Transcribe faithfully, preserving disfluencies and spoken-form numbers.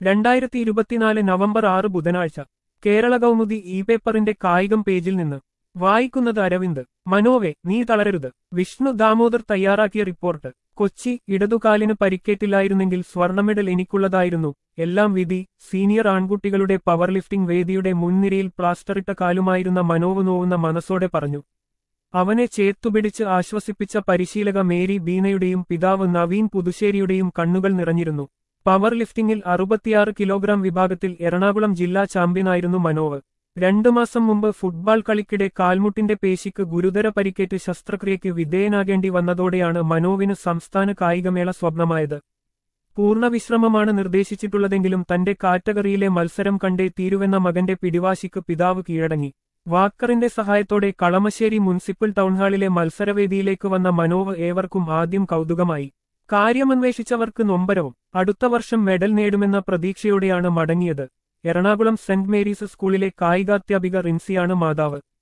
രണ്ടായിരത്തി ഇരുപത്തിനാല് നവംബർ ആറ് ബുധനാഴ്ച കേരള കൗമുദി ഇ പേപ്പറിന്റെ കായികം പേജിൽ നിന്ന് വായിക്കുന്നത് അരവിന്ദ്. മനോവെ നീ തളരരുത്. വിഷ്ണു ദാമോദർ തയ്യാറാക്കിയ റിപ്പോർട്ട്. കൊച്ചി. ഇടതുകാലിന് പരിക്കേറ്റില്ലായിരുന്നെങ്കിൽ സ്വർണമെഡൽ എനിക്കുള്ളതായിരുന്നു. എല്ലാം വിധി. സീനിയർ ആൺകുട്ടികളുടെ പവർ ലിഫ്റ്റിംഗ് വേദിയുടെ മുൻനിരയിൽ പ്ലാസ്റ്ററിട്ട കാലുമായിരുന്ന മനോവ് നോവുന്ന മനസ്സോടെ പറഞ്ഞു. അവനെ ചേത്തുപിടിച്ച് ആശ്വസിപ്പിച്ച പരിശീലക മേരി ബീനയുടെയും പിതാവ് നവീൻ പുതുശ്ശേരിയുടെയും കണ്ണുകൾ നിറഞ്ഞിരുന്നു. പവർ ലിഫ്റ്റിംഗിൽ അറുപത്തിയാറ് കിലോഗ്രാം വിഭാഗത്തിൽ എറണാകുളം ജില്ലാ ചാമ്പ്യനായിരുന്നു മനോവ്. രണ്ടു മാസം മുമ്പ് ഫുട്ബോൾ കളിക്കിടെ കാൽമുട്ടിന്റെ പേശിക്ക് ഗുരുതര പരിക്കേറ്റ് ശസ്ത്രക്രിയയ്ക്ക് വിധേയനാകേണ്ടി വന്നതോടെയാണ് മനോവിന് സംസ്ഥാന കായികമേള സ്വപ്നമായത്. പൂർണ്ണവിശ്രമമാണ് നിർദ്ദേശിച്ചിട്ടുള്ളതെങ്കിലും തന്റെ കാറ്റഗറിയിലെ മത്സരം കണ്ടേ തീരുവെന്ന മകന്റെ പിടിവാശിക്ക് പിതാവ് കീഴടങ്ങി. വാക്കറിന്റെ സഹായത്തോടെ കളമശ്ശേരി മുനിസിപ്പൽ ടൗൺഹാളിലെ മത്സരവേദിയിലേക്ക് വന്ന മനോവ് ഏവർക്കും ആദ്യം കൗതുകമായി. കാര്യമന്വേഷിച്ചവർക്ക് നൊമ്പരവും. അടുത്ത വർഷം മെഡൽ നേടുമെന്ന പ്രതീക്ഷയോടെയാണ് മടങ്ങിയത്. എറണാകുളം സെന്റ് മേരീസ് സ്കൂളിലെ കായികാധ്യാപിക റിൻസിയാണ് മാതാവ്.